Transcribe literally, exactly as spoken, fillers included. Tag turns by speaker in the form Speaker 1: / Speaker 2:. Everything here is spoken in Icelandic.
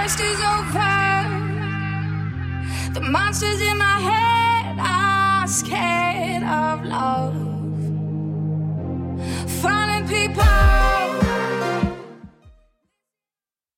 Speaker 1: quest is over. The monsters in my head are scared of love.